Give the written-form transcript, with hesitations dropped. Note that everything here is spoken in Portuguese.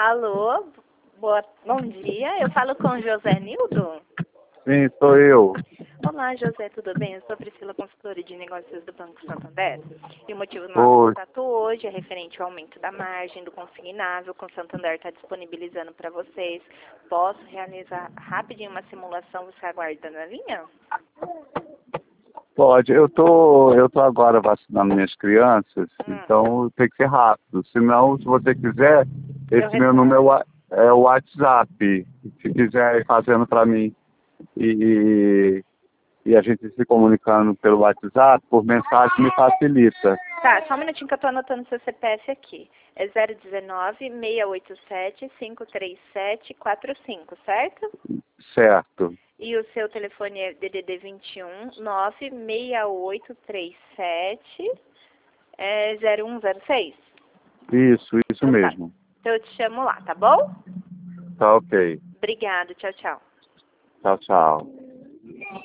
Alô, bom dia. Eu falo com o José Nildo? Sim, sou eu. Olá, José, tudo bem? Eu sou a Priscila, consultora de negócios do Banco Santander. E o motivo do nosso Oi. contato hoje é referente ao aumento da margem do consignável que o Santander está disponibilizando para vocês. Posso realizar rapidinho uma simulação? Você aguarda na linha? Pode. Eu tô agora vacinando minhas crianças, Hum. então tem que ser rápido. Senão, se você quiser, esse meu número é o WhatsApp. Se quiser ir fazendo para mim e a gente se comunicando pelo WhatsApp, por mensagem, me facilita. Tá, só um minutinho que eu tô anotando seu CPF aqui. É 019-687-537-45, certo? Certo. E o seu telefone é DDD 21 96837 0106? Isso Então tá. mesmo. Então eu te chamo lá, tá bom? Tá ok. Obrigado, tchau, tchau. Tchau, tchau.